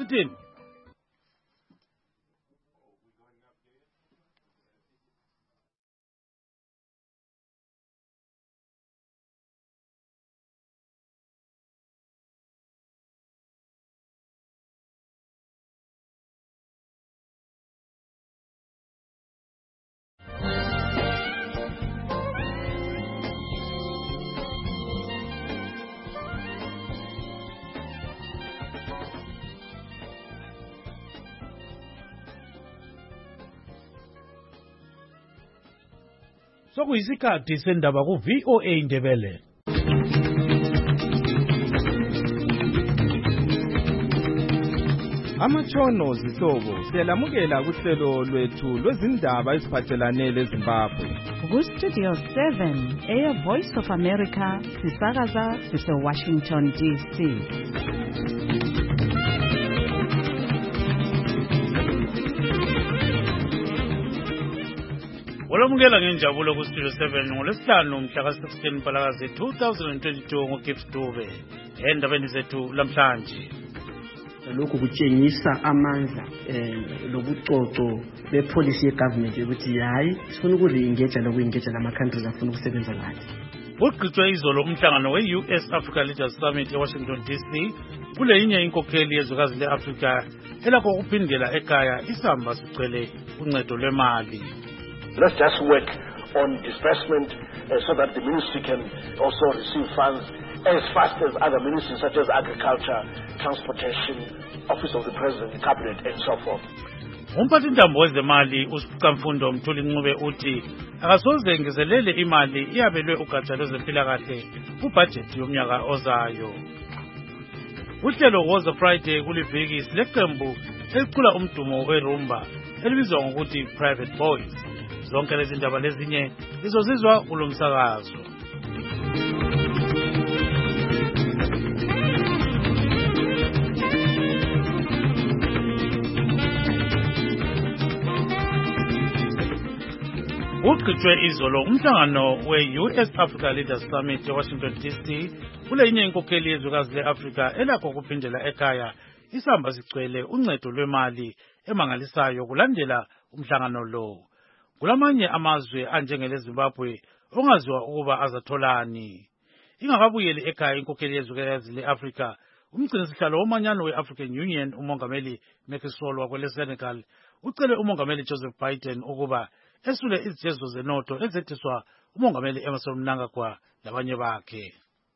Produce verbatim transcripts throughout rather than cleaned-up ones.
Martin. Sokuyisikhathi sendaba ku V O A Indebele. Amatshono zihlobo siyalamukela kuhlelo lwethu lwezindaba eziphathelane leZimbabwe. Ku Studio seven, Air Voice of America, sisakaza sise Washington D C. Olamukela ngenjabulo ku Studio seven ngolesihlanu mhla ka sixteen Mpalakazi two thousand twenty-two ngoGibbs Dube. Endabeni zethu lamhlanje. Lokhu kutshengisa amandla eh lobucoco bepolicy yegovernment ukuthi hayi sifuna ukuri-engage loku-engage lama countries afuna ukusebenza nathi. Uqhutshwe izolo umhlangano we-U S Africa Leaders Summit eWashington D C kule yinye inkokheli yezwekazi le-Afrika elakho ukuphindela ekhaya isamba sicele uncedo lwemali. Let's just work on disbursement uh, so that the ministry can also receive funds as fast as other ministries such as agriculture, transportation, office of the president, cabinet and so forth. Umphathintambo wezemali uSifukamfundo Mthuli Ncube uthi akasoze ngezelele imali iyabelwe ugatsha lwezempilakahle kubudget yomnyaka ozayo. Uhlelo Woza Friday kuliviki sileqembu elicula umdumo weRumba elibizwa ngokuthi Private Boys. Zonke lezi ndaba lezinye lizozizwa kulomsakazo. Uqhutshwe izolo umhlangano we-U S Africa Leaders Summit eWashington D C kule yinye inkokheli yezwekazi le-Afrika elakho ukuphindela ekhaya isamba sicwele uncedo lwemali emangalisayo kulandela umhlangano lo. Kulamanye amazwe anjengele Zimbabwe ongaziwa ukuba azatholani. Ingakabuyeli ekhaya inkokheli yezwekazi le-Afrika, umgcinisihlalo womanyano we-African Union umongameli Macky Sall wakwele Senegal ucele umongameli Joseph Biden ukuba esule izijezo zenotho ezetheswa umongameli Emmerson Mnangagwa labanye bakhe.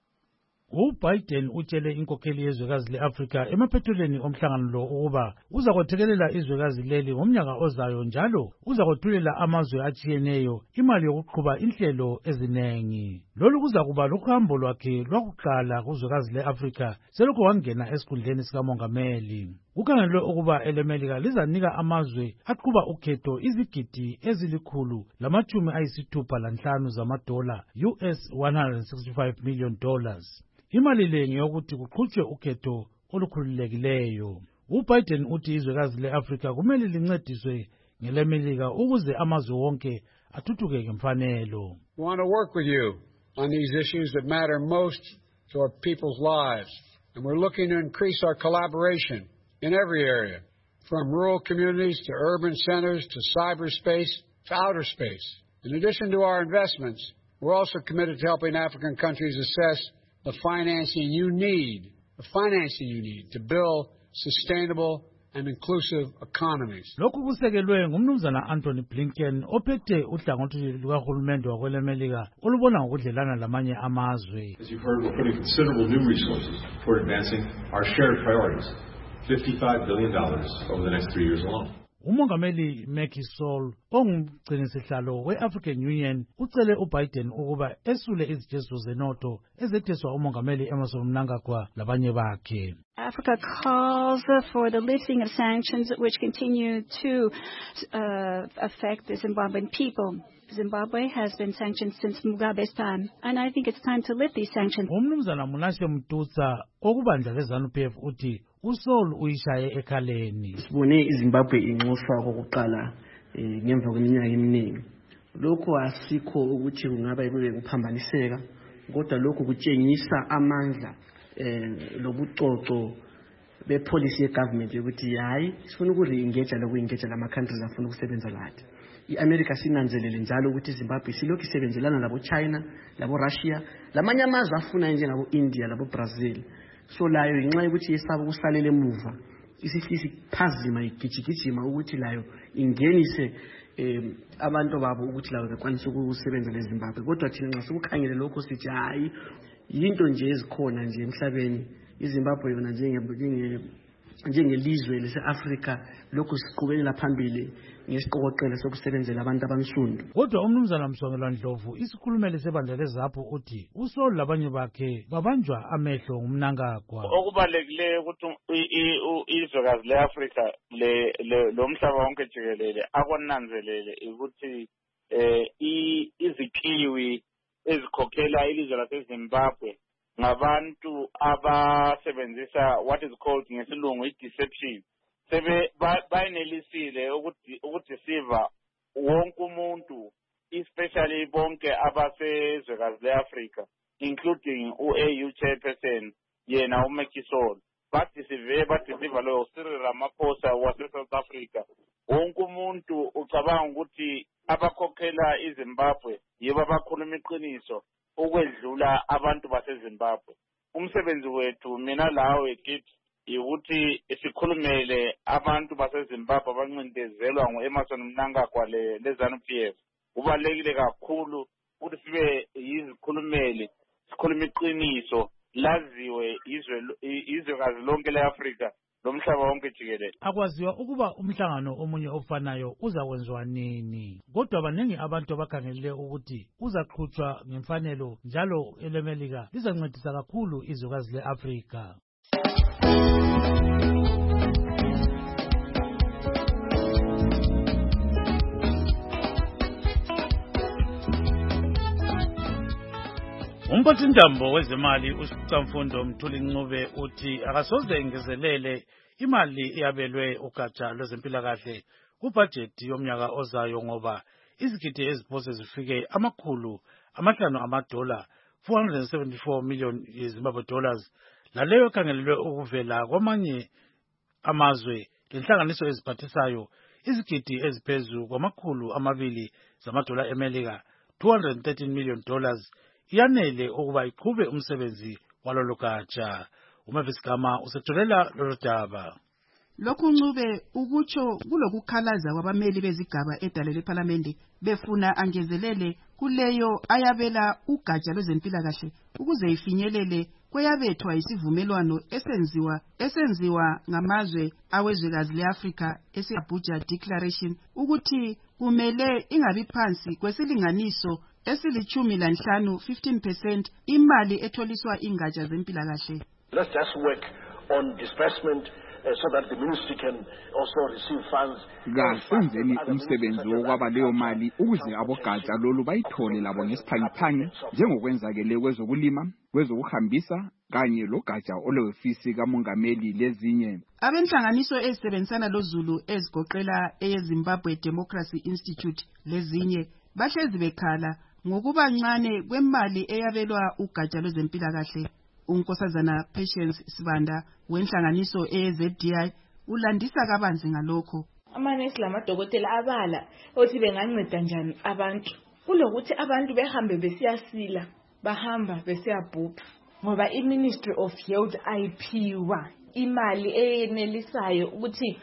uBiden utshele inkokheli yezwekazi le-Afrika emaphethelweni omhlangano lo ukuba uzakwethekelela izwekazi leli ngomnyaka ozayo njalo uzakwethulela amazwe atshiyeneyo imali yokuqhuba inhlelo ezinengi. Lolu kuzakuba luhambo lwakhe lwakuqala kuzwekazi le-Afrika selokhu wangena esikhundleni sikamongameli. Kukhangelwe ukuba elemelika lizanika amazwe aqhuba ukhetho izigidi ezilikhulu lamatshumi ayisithupha lanhlanu zamadola U S one hundred sixty-five million dollars. Imali le ngeyokuthi kuqhutshwe ukhetho olukhululekileyo. uBiden uthi izwekazi le-Afrika kumele lincediswe ngelemelika ukuze amazwe wonke athuthuke ngemfanelo. We want to work with you on these issues that matter most to our people's lives, and we're looking to increase our collaboration in every area, from rural communities to urban centers to cyberspace to outer space. In addition to our investments, we're also committed to helping African countries assess the financing you need, the financing you need to build sustainable and inclusive economies. Lokhu kusekelwe ngumnumzana Anthony Blinken ophethe uhlangothi lukahulumende wakwelemelika olubona ngokudlelana lamanye amazwe. As you've heard, we're putting considerable new resources toward advancing our shared priorities, fifty-five billion dollars over the next three years alone. Umongameli Macky Sall ongumgcinisihlalo we-African Union ucele uBiden ukuba esule izijezo zenotho ezetheswa umongameli Emmerson Mnangagwa labanye bakhe. Africa calls for the lifting of sanctions which continue to uh, affect the Zimbabwean people. Zimbabwe has been sanctioned since Mugabe's time, and I think it's time to lift these sanctions. Umnumzana Munashe Mtutsa okubandla leZANU-P F uthi uSall uyishaye ekhaleni. Sibone iZimbabwe inxuswa kokuqala ngemva kweminyaka eminingi. Lokho asikho ukuthi kungaba kube kuphambaniseka, kodwa lokho kutshengisa amandla eh lobucoco bepolicy yegovernment yokuthi hayi sifuna ukuri-engage loku-engage lama-countries afuna ukusebenza lathi. I-America sinanzelele njalo ukuthi iZimbabwe silokhu isebenzelana labo-China, labo-Russia, lamanye amazwe afuna njengabo-India, labo-Brazil. So layo inxa yokuthi yesaba ukusalela emuva, isihlisi phazima igijigijima ukuthi layo ingenise um abantu babo ukuthi layo bekwanisa ukusebenza leZimbabwe. Kodwa thina nxa sikukhangele lokho sithi hayi yinto nje ezikhona nje emhlabeni. iZimbabwe yona njenge njengelizwe lase-Afrika lokhu siqhubekela phambili ngesiqokoqela sokusebenzela abantu abansundu. Kodwa umnumzana Msongelwa Ndlovu isikhulumeli sebandla leZAPHU uthi uSoli labanye bakhe babanjwa amehlo ngumnangagwa. Okubalekile ukuthi izwekazi le-Afrika lo mhlaba wonke jikelele akonanzelele ukuthi izikiwi ezikhokhela ilizwe laseZimbabwe ngabantu abasebenzisa what is called ngesilungu i-deception. Sebe bayenelisile ukudeceiva wonke umuntu, especially bonke abasezwekazi le-Afrika, including u-A U chairperson yena uMacky Sall. Badeceive badeceiva lo Cyril Ramaphosa wase-South Africa. Wonke umuntu ucabanga ukuthi abakhokhela iZimbabwe yibo abakhuluma iqiniso ukwedlula abantu baseZimbabwe. Umsebenzi wethu mina lawe kithi ukuthi sikhulumele abantu baseZimbabwe abancindezelwa ngo-Emmerson Mnangagwa le-ZANU P F. Kubalekile kakhulu ukuthi sibe yizikhulumeli, sikhuluma iqiniso, laziwe izwekazi lonke le-Afrika lomhlaba wonke jikelele. Akwaziwa ukuba umhlangano omunye ofanayo uzakwenziwa nini. Kodwa abaningi abantu abakhangelele ukuthi uzaqhutshwa ngemfanelo njalo elemelika lizancedisa kakhulu izwekazi le-Afrika. Umphathintambo wezemali uSicamfundo Mthuli Ncube uthi akasoze ingezelele imali eyabelwe ugatsha lwezempilakahle kubhajethi yomnyaka ozayo ngoba izigidi eziphose zifike amakhulu amahlanu amadola four hundred seventy-four million Zimbabwe dollars laleyo khangelelwe ukuvela kwamanye amazwe lenhlanganiso eziphathisayo izigidi eziphezu kwamakhulu amabili zamadola eMelika two hundred thirteen million dollars yanele ukuba iqhube umsebenzi walolo gatsha. uMavis Gama usetholela lolu daba. Lokhu Ncube ukutsho kulokukhalaza kwabameli bezigaba edale leParliament befuna angezelele kuleyo ayabela ugatsha lwezempilakahle ukuze ifinyelele kweyabethwa isivumelwano esenziwa esenziwa ngamazwe awezwekazi leAfrika ese-Abuja Declaration ukuthi kumele ingabi phansi kwesilinganiso esilichumi lanhlanu fifteen percent imali etholiswa ingatsha zempilakahle. Let's just work on disbursement uh, so that the ministry can also receive funds. Kasenzeni umsebenzi wokwaba leyo mali ukuze abogatsha lolu bayithole labo ngesiphangiphangi njengokwenzakele kwezokulima, kwezokuhambisa kanye logatsha olwefisi kamongameli lezinye. Abenhlanganiso ezisebenzisana loZulu ezigoqela eyeZimbabwe Democracy Institute lezinye bahlezi bekhala ngokuba ncane kwemali eyabelwa ugatsha lwezempilakahle. Unkosazana Patience Sibanda wenhlanganiso e-Z D I ulandisa kabanzi ngalokho. Amanesi lamadokotela abala othi benganceda njani abantu kulokuthi abantu behambe besiyasila bahamba besiyabhubha ngoba iMinistry of Health ayiphiwa imali eyenelisayo ukuthi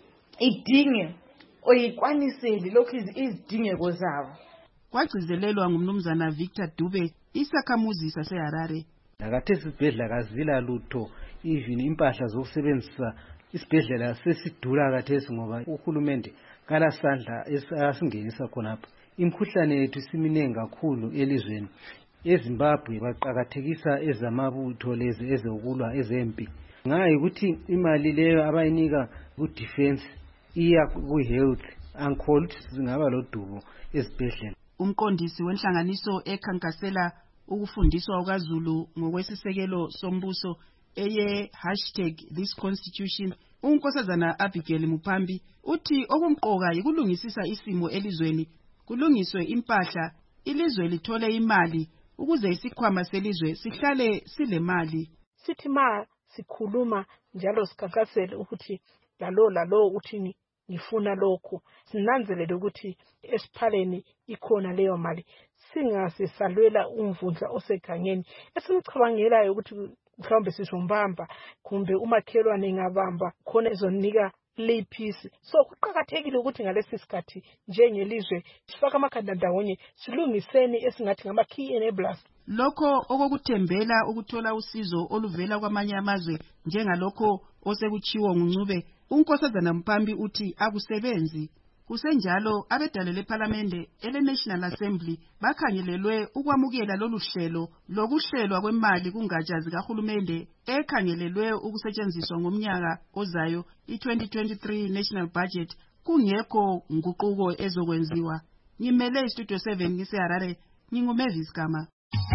idinge oyikwaniseli lokhu izidingeko zabo. Kwagcizelelwa ngumnumzana Victor Dube isakhamuzi saseHarare. Nakathesi isibhedlela kazila lutho even impahla zokusebenzisa isibhedlela sesidula kathesi ngoba uhulumende kala sandla asingenisa khonapha. Imkhuhlane yethu siminengi kakhulu elizweni. eZimbabwe baqakathekisa ezamabutho lezi ezokulwa ezempi. Ngayi ukuthi imali leyo abayinika ku defense iya ku health angikholwa singaba lodubo ezibhedlela. Umqondisi wenhlanganiso ekhankasela ukufundiswa kwaZulu ngokwesisekelo sombuso eye hashtag this constitution unkosazana Abigail Mupambi uthi okumqoka yikulungisisa isimo elizweni kulungiswe impahla ilizwe lithole imali ukuze isikhwama selizwe sihlale sile mali. Sithi ma sikhuluma njalo sikhankasele ukuthi lalo lalo uthi ngifuna lokhu, sinanzelele ukuthi esiphaleni ikhona leyo mali, singasisalwela umvundla osegangeni esimcabangelayo ukuthi mhlawumbe sizombamba kumbe umakhelwane ngabamba khona ezonika lephisi. So kuqakathekile ukuthi ngalesi sikhathi njengelizwe sifaka amakhanda ndawonye, silungiseni esingathi ngama key enablers. Lokho okokuthembela ukuthola usizo oluvela kwamanye amazwe njengalokho osekuchiwo nguNcube, uNkosazana Mpambi uthi akusebenzi. Kusenjalo abedale leParliament ele National Assembly bakhangelelwe ukwamukela lolu hlelo lokuhlelwa kwemali kungatsha zikahulumende ekhangelelwe ukusetshenziswa ngomnyaka ozayo i-twenty twenty-three National Budget kungekho nguquko ezokwenziwa. Ngimele iStudio seven ngiseHarare, nginguMavis Gama.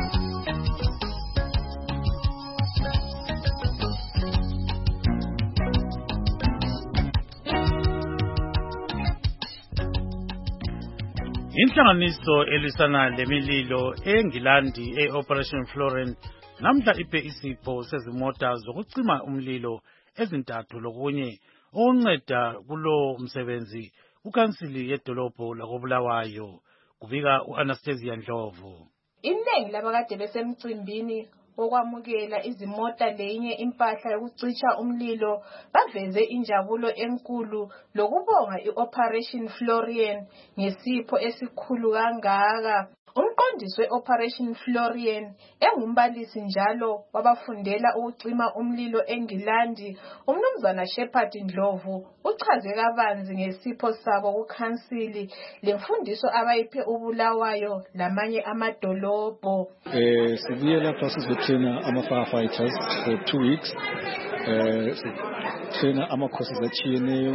Inhlanganiso elisana lemililo eNgilandi e-Operation Florence namhla iphe isipho sezimota zokucima umlilo ezintathu lokunye onceda kulo msebenzi ukansili yedolobho lakoBulawayo, kubika uAnastasia Ndlovu. Iningi labakade besemcimbini okwamukela izimota lenye impahla yokucisha umlilo baveze injabulo enkulu lokubonga i-Operation Florian ngesipho esikhulu kangaka. Umqondisi we-Operation Florian engumbalisi njalo wabafundela ukucima umlilo eNgilandi, umnumzana Shepherd Ndlovu uchaze kabanzi ngesipho sabo kukhansili lemfundiso abayiphe uBulawayo lamanye amadolobho. Eh sibuye lapha sizotraina ama firefighters for two weeks. Eh traina ama courses achiyeneyo,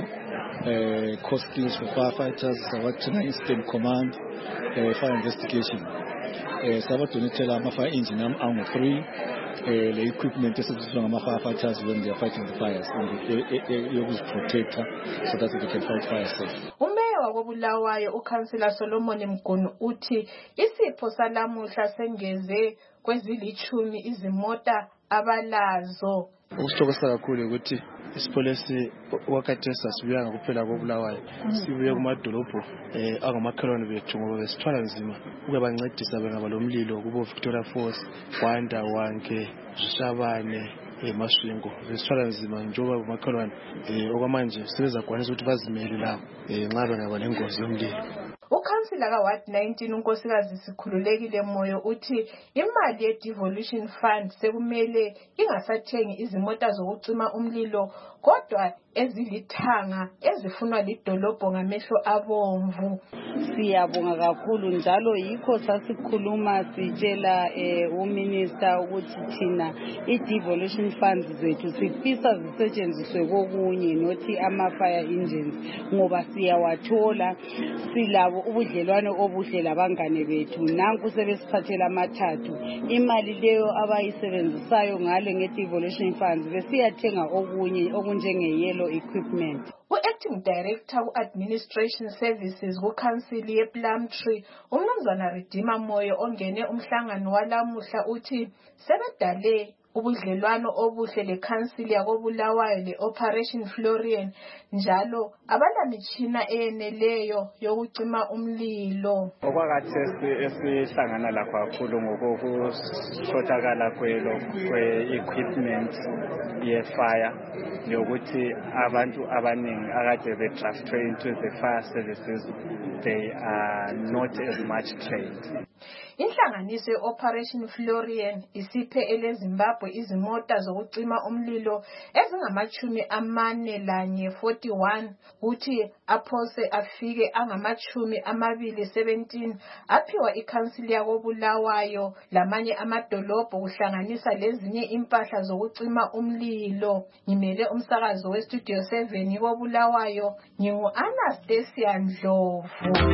eh course skills for firefighters, sabatraina incident command, eh fire investigation. Eh sabadonetela ama fire engine angu three, eh le equipment esetshenziswa ngama firefighters when they are fighting the fires and yokuzi protect so that they can fight fire safe. WakoBulawayo uKhansila Solomon Mgunu uthi isipho salamuhla sengeze kwezilichumi izimota abalazo. Ukusithokoza kakhulu ukuthi isipolisi wakatesa sibuya kuphela koBulawayo, sibuye kumadolobho eh angamakhelwane bethu ngoba besithwala nzima ukubancedisa bengaba lomlilo kubo Victoria Falls, Kwanda, Wanke, Shabane, eMashingo. Besithwala nzima njengoba umakhelwane eh okwamanje sebezakwanisa ukuthi bazimele lapho eh nxa bengaba lengozi yomlilo. Ukhansila kaWard nineteen unkosikazi Sikhululekile Moyo uthi imali ye-devolution fund sekumele ingasathengi izimota zokucima umlilo kodwa ezilithanga ezifunwa lidolobho ngamehlo abomvu. Siyabonga kakhulu njalo yikho sasikhuluma sitshela uminister ukuthi thina i-devolution funds zethu sifisa zisetshenziswe kokunye nothi ama-fire engines ngoba siyawathola, silabo ubudlelwane obuhle labangane bethu. Nanku sebesiphathela amathathu imali leyo abayisebenzisayo ngale nge-devolution funds besiyathenga okunye okunjenge-yellow equipment. U-Acting Director ku-Administration Services kuKhansili ye-Plumtree umnumzana Redeemer Moyo ongene umhlangano walamuhla uthi sebedale ubudlelwano obuhle lekhansili yakoBulawayo le-Operation Florian njalo abalamitshina eyeneleyo yokucima umlilo. Okwakathesi esihlangana lakho kakhulu ngokushotakala kwelo kwe-equipment ye-fire yokuthi abantu abaningi akade bedraftwe into the fire services they are not as much trained. Inhlanganiso ye-Operation Florian isiphe eleZimbabwe izimota zokucima umlilo ezingamachumi amane lanye forty-one uthi aphose afike angamachumi amabili seventeen aphiwa ikhansili yakoBulawayo lamanye amadolobho kuhlanganisa lezinye impahla zokucima umlilo. Ngimele umsakazo weStudio seven koBulawayo, ngingu-Anastasia Ndlovu.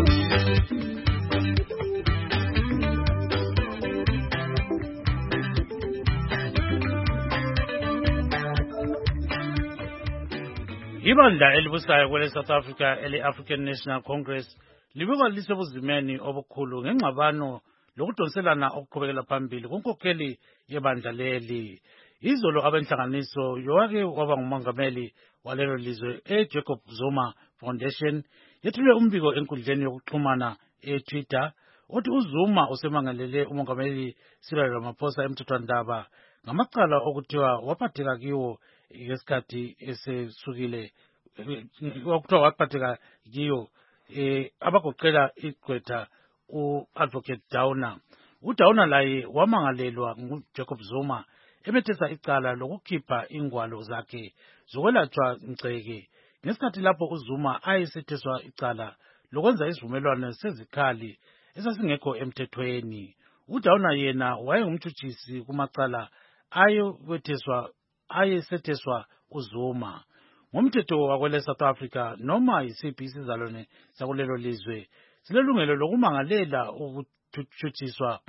Ibandla elibusayo kwele South Africa ele-African National Congress libikwa lisebuzimeni obukhulu ngengxabano lokudonselana okuqhubekela phambili kunkokheli yebandla leli. Izolo abenhlanganiso yowake waba ngumongameli walelo lizwe eJacob Zuma Foundation yethule umbiko enkundleni yokuxhumana eTwitter othi uZuma usemangalele umongameli Cyril Ramaphosa emthethwandaba ngamacala okuthiwa waphatheka kiwo ngesikhathi esesukile okuthiwa waphatheka kiyo eh abagoqela igqwetha u-Advocate Downer. UDowner laye wamangalelwa nguJacob Zuma emethesa icala lokukhipha ingwalo zakhe zokwelatshwa ngceke ngesikhathi lapho uZuma ayesetheswa icala lokwenza isivumelwano sezikhali esasingekho emthethweni. UDowner yena wayengumtshutshisi kumacala ayokwetheswa ayesetheswa uZuma. Ngomthetho wakwele South Africa noma yisiphi isizalwane sakulelo lizwe silelungelo lokumangalela ukuthutshiswa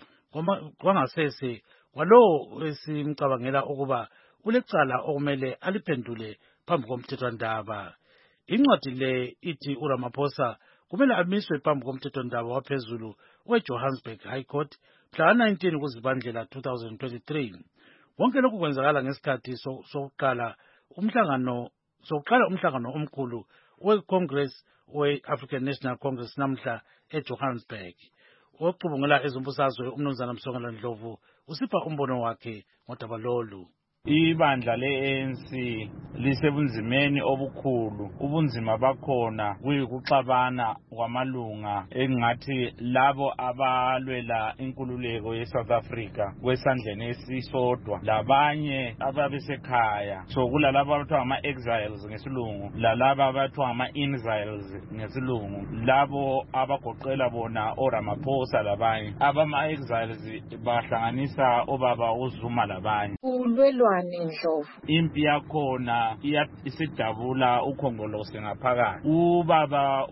kwangasese kwalowo esimcabangela ukuba ulecala okumele aliphendule phambi komthethwandaba. Incwadi le ithi uRamaphosa kumele amiswe phambi komthethwandaba waphezulu weJohannesburg High Court mhla nineteen kuZibandlela twenty twenty-three. Wonke lokhu kwenzakala ngesikhathi sokuqala umhlangano sokuqala umhlangano omkhulu weCongress we-African National Congress namhla eJohannesburg. Ocubungula ezombusazwe umnumzana Msongelwa Ndlovu usipha umbono wakhe ngodaba lolu. Ibandla le-A N C lisebunzimeni obukhulu. Ubunzima bakhona kuyikuxabana kwamalunga engathi labo abalwela inkululeko ye-South Africa kwesandleni esisodwa labanye ababesekhaya. So kulalabo abathiwa ama-exiles ngesilungu lalabo abathiwa ama-exiles ngesilungu labo abagoqela bona oRamaphosa labanye. Abama-exiles bahlanganisa obaba uZuma labanye. Ulwelwa Ndlovu. Impi yakhona isidabula ukhongolose ngaphakathi. Ubaba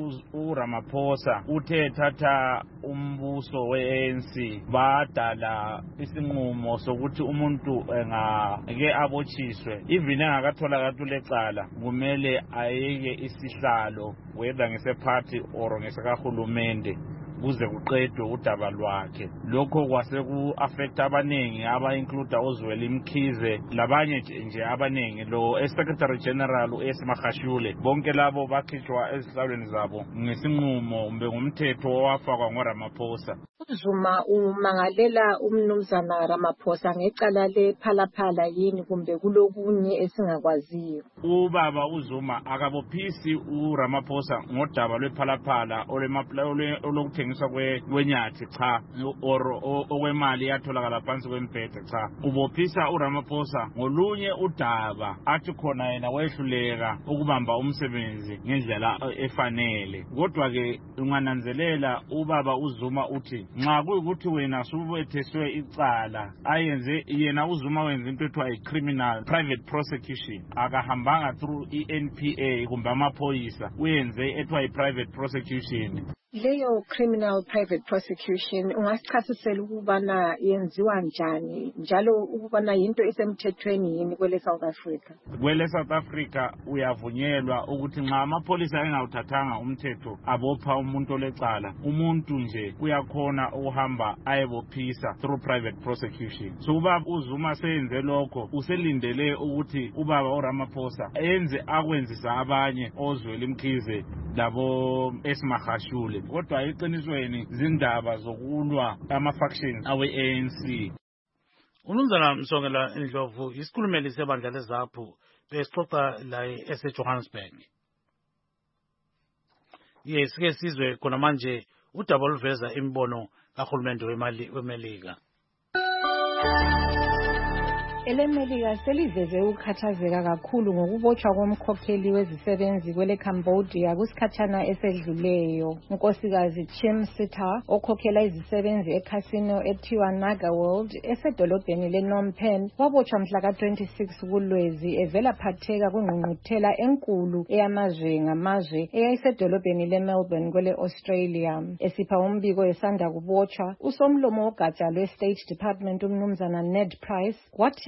uRamaphosa uthe thatha umbuso we-A N C badala isinqumo sokuthi umuntu engake abotshiswe even engakathola katule ecala kumele ayeke isihlalo whether ngeseparty or ngesikahulumende kuze kuqedwe udaba lwakhe. Lokho kwase ku-affect abanengi aba-include uZweli Mkhize labanye nje abanengi. Lo eSecretary General uEsmahashule bonke labo bakhishwa ezihlalweni zabo ngesinqumo kumbe ngumthetho owafakwa ngoRamaphosa. uZuma umangalela umnumzana Ramaphosa ngecala lephalaphala yini kumbe kulokunye esingakwaziyo? Ubaba uZuma akabophisi uRamaphosa ngodaba lwephalaphala olokuthengiswa kwenyathi cha or okwemali yatholakala phansi kwemphethe cha. Ubophisa uRamaphosa ngolunye udaba athi khona yena wehluleka ukubamba umsebenzi ngendlela efanele. Kodwa ke ungananzelela ubaba uZuma uthi nxa kuyikuthi wena subetheswe icala ayenze yena uZuma wenza into ethiwa i-criminal private prosecution akahambanga through i-N P A kumbe amaphoyisa uyenze ethiwa i-private prosecution. Leyo criminal private prosecution ungasichasisela ukubana yenziwa njani njalo ukubana yinto esemthethweni yini kwele South Africa? Kwele South Africa uyavunyelwa ukuthi nxa amapholisa engawuthathanga umthetho abopha umuntu olecala umuntu nje uyakhona ukuhamba ayebophisa through private prosecution. So ubaba uZuma seyenze lokho uselindele ukuthi ubaba uRamaphosa enze akwenzisa abanye oZweli Mkhize labo Esmahashule. Kodwa iqinisweni zindaba zokulwa ama-factions awe-A N C. Umnumzana Msongelwa Ndlovu isikhulumeli sebandla leZAPHU besixoxa la eseJohannesburg. Yes, ke sizwe khona manje udaba oluveza imibono kahulumende wemali weMelika. EleMelika seliveze ukukhathazeka kakhulu ngokubotshwa komkhokheli wezisebenzi kwele Cambodia kusikhathana esedluleyo. Unkosikazi Chim Sita okhokhela izisebenzi eCasino ethiwa Naga World esedolobheni lePhnom Penh wabotshwa mhla ka twenty-six kuLwezi evela phatheka kungqungquthela enkulu eyamazwe ngamazwe eyayisedolobheni leMelbourne kwele Australia. Esipha umbiko esanda kubotshwa usomlomo wogatsha lwe-State Department umnumzana Ned Price wathi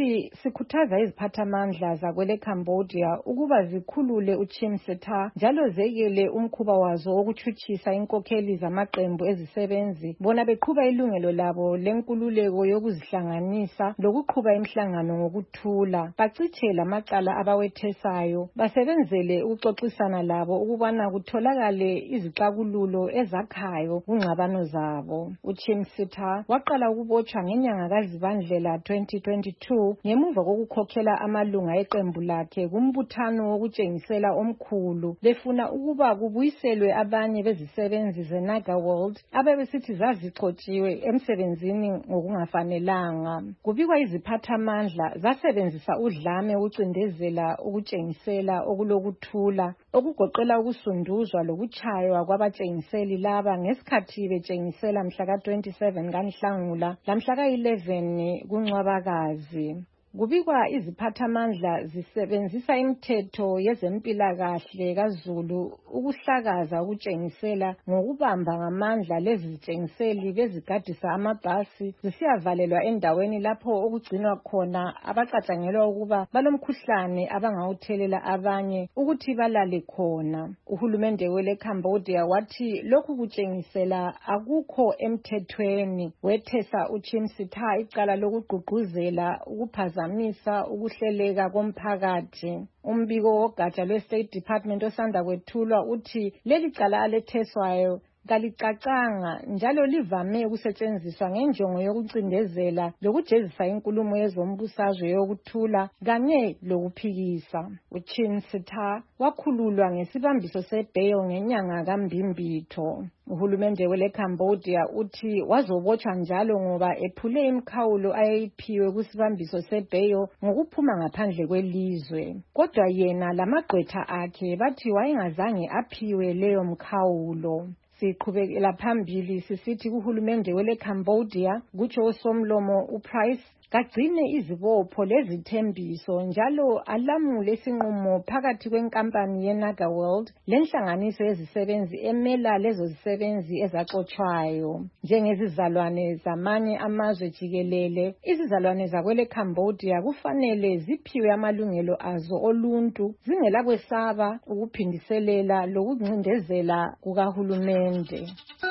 wathi sikhuthaza iziphathamandla zakwele Cambodia ukuba zikhulule uChim Seta njalo zekele umkhuba wazo wokuthutshisa inkokheli zamaqembu ezisebenzi bona beqhuba ilungelo labo lenkululeko yokuzihlanganisa lokuqhuba imihlangano ngokuthula. Bacithe lamacala abawethesayo basebenzele ukuxoxisana labo ukubana kutholakale izixakululo ezakhayo kungxabano zabo. uChim Seta waqala ukubotshwa ngenyanga kaZibandlela twenty twenty-two ngemuva kokukhokhela amalunga eqembu lakhe kumbuthano wokutshengisela omkhulu befuna ukuba kubuyiselwe abanye bezisebenzi zeNaga World abebesithi zazixotshiwe emsebenzini ngokungafanelanga. Kubikwa iziphathamandla zasebenzisa udlame ukucindezela ukutshengisela okulokuthula okugoqela ukusunduzwa lokutshaywa kwabatshengiseli laba ngesikhathi betshengisela mhla ka twenty-seven kaNhlangula lamhla ka eleven kuNcwabakazi. Kubikwa iziphathamandla zisebenzisa imithetho yezempilakahle kaZulu ukuhlakaza ukutshengisela ngokubamba ngamandla lezi zitshengiseli bezigadisa amabhasi zisiyavalelwa endaweni lapho okugcinwa khona abacatshangelwa ukuba balomkhuhlane abangawuthelela abanye ukuthi balale khona. Uhulumende wele Cambodia wathi lokhu kutshengisela akukho emthethweni. Wethesa uChim Seta icala lokugqugquzela ukuphazamisa ukuhleleka komphakathi. Umbiko wogatsha lwe-State Department osanda kwethulwa uthi leli cala aletheswayo kalicacanga njalo livame ukusetshenziswa ngenjongo yokucindezela lokujezisa inkulumo yezombusazwe yokuthula kanye lokuphikisa. uChim Seta wakhululwa ngesibambiso seBail ngenyanga kaMbimbitho. Uhulumende wele Cambodia uthi wazobotshwa njalo ngoba ephule imikhawulo ayeyiphiwe kusibambiso seBail ngokuphuma ngaphandle kwelizwe. Kodwa yena lamagqwetha akhe bathi wayengazange aphiwe leyo mkhawulo. Siqhubekela phambili sisithi kuhulumende wele Cambodia kutsho usomlomo uPrice kagcine izibopho lezithembiso njalo alamule isinqumo phakathi kwenkampani yeNaga World lenhlanganiso yezisebenzi emela lezo zisebenzi ezaxotshwayo. Njengezizalwane zamanye amazwe jikelele, izizalwane zakwele Cambodia kufanele ziphiwe amalungelo azo oluntu zingelakwesaba ukuphindiselela lokuncindezela kukahulumende.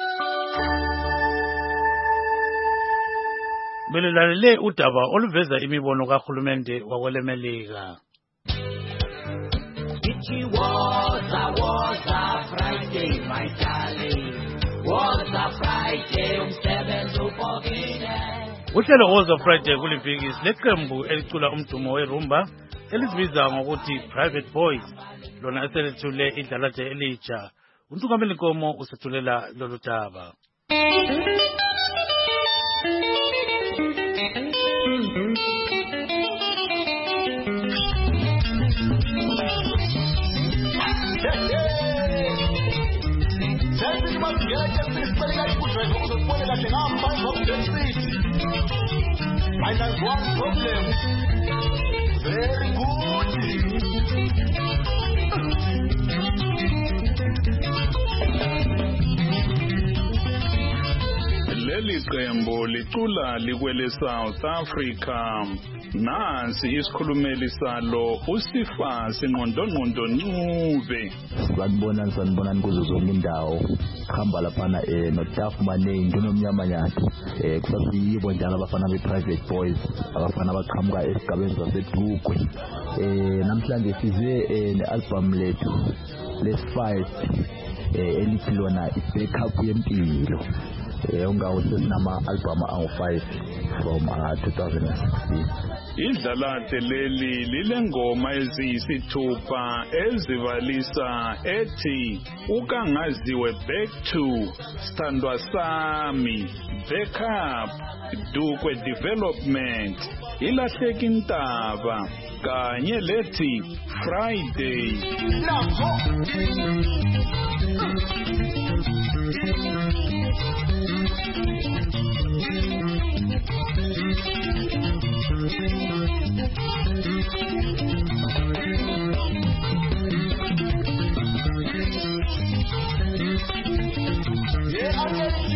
Belelalele udaba oluveza imibono kahulumende wakwelemelika. It was a was a Friday, my darling. Was a Friday, umsebenzi upokile. Uhlelo Woza Friday kuliviki leqembu elicula umdumo werumba elizibiza ngokuthi Private Boys lona eselethule idlalaje elitsha. Untukameli Nkomo usethulela lolu daba. And there's one problem. Very good. Leli qembu licula likwele South Africa. Nansi isikhulumeli salo uSifasi Ngqondongqondo Ncube. Sanibonani sanibonani kuzo zonke indawo. Khamba laphana eh noTafu Maningi nomnyama nyathi. Eh kusayibo njalo abafana bePrivate Boys, abafana abaqhamuka esigabeni saseDrugwe. Eh namhlanje size nealbum lethu lesifive eh elithi lona ibackup yempilo. Eh ungawo sesinama album angu five from uh, two thousand sixteen. Idlalaje leli lilengoma eziyisithupha ezivalisa ethi ukangaziwe back to Standwa Sami, backup, Dukwe development, ilahleka intaba kanye lethi Friday.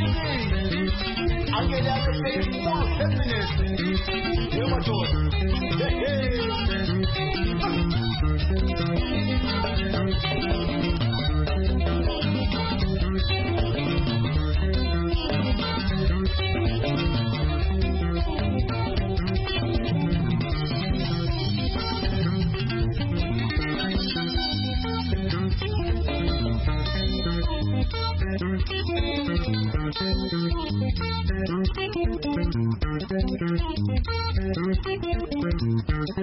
I get that to say full happiness. Hear what you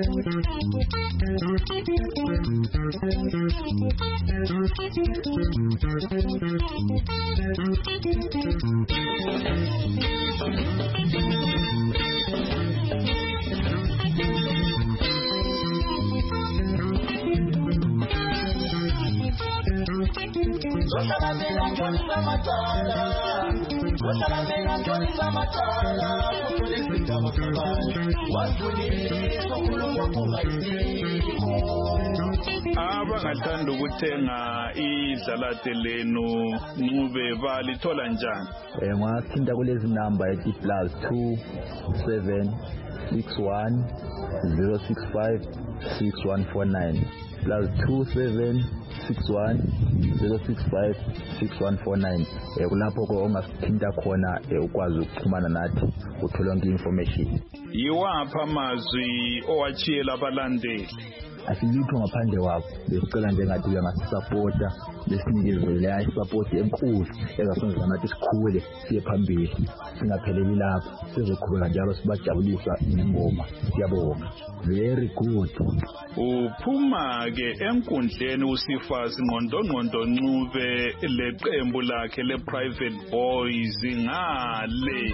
abangathanda ukuthenga idlalate lenu Ncube balithola njani? Eh ngathinta kulezi number ethi plus two seven six one zero six five six one four nine plus two seven six one zero six five six one four nine. Eh kulapho ko ongasithinta khona ukwazi ukuxhumana nathi uthola yonke information. Yiwapha amazwi owachiyela abalandeli? Asiyitho ngaphandle kwakho besicela nje ngathi uyangasupporta lesinizwe la support enkulu ezasenzana nathi sikhule siye phambili singapheleli lapho sizoqhubeka njalo sibajabulisa ingoma. Siyabonga. Very good. Uphuma ke enkundleni uSifasi Ngqondongqondo Ncube leqembu lakhe le Private Boys ngale.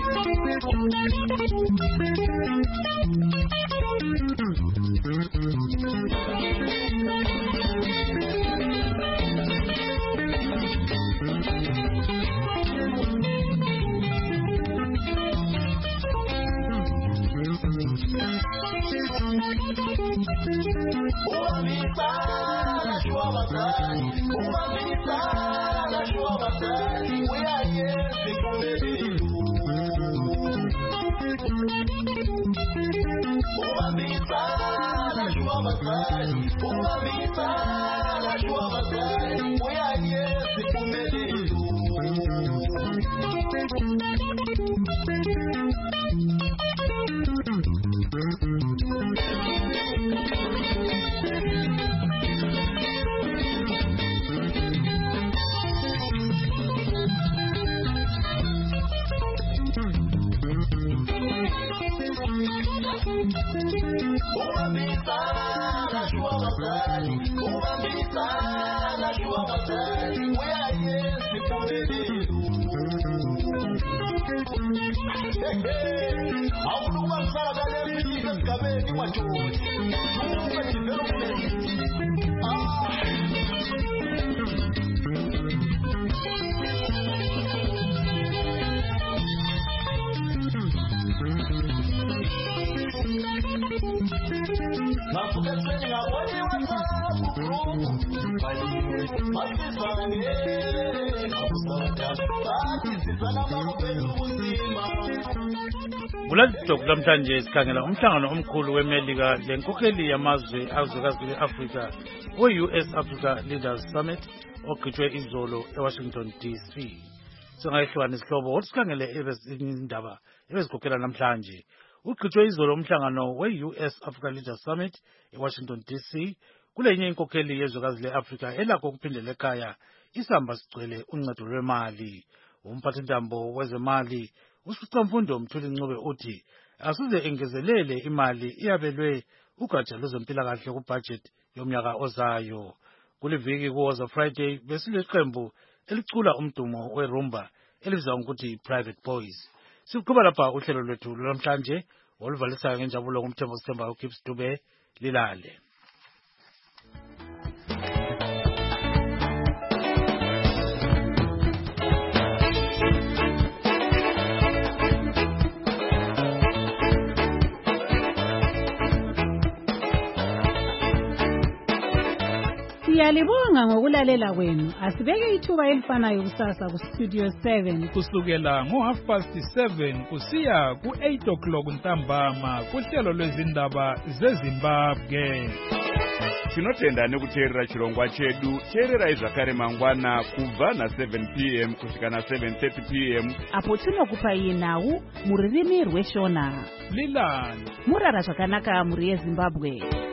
Buladok namhlanje sikhangela umhlangano omkhulu weMelika lenkokheli yamazwe azwekazi leAfrika we-U S Africa Leaders Summit okhitshwe izolo eWashington D C. Singayihlukana isihlobo sikhangele izindaba ebezikhokhela namhlanje. Ukhitshwe izolo umhlangano we-U S Africa Leaders Summit eWashington D C kulenye inkokheli yezwekazi leAfrika elakho ukuphindela ekhaya isamba sigcwele uncedo lwemali. Umphathintambo wezemali uSicamfundo Mthuli Ncube uthi asize engezelele imali iyabelwe ugatsha lwezempilakahle kubudget yomnyaka ozayo. Kuliviki kuwoza Friday besileqembu elicula umdumo werumba elibizwa ngokuthi Private Boys. Siqhubeka lapha uhlelo lwethu namhlanje oluvalisayo ngenjabulo ngomthembo Sithemba uKips Dube lilale. Siyalibonga ngokulalela kwenu. Asibeke ithuba elifanayo kusasa ku Studio seven kusukela ngo half past seven kusiya ku eight o'clock ntambama kuhlelo lwezindaba zeZimbabwe. Tinotenda nekuteerera chirongwa chedu teerera izvakare mangwana kubva na seven p m kusvika na seven thirty p m apo tinokupai nhau muririmi rweshona. Lilani murara zvakanaka muri yeZimbabwe.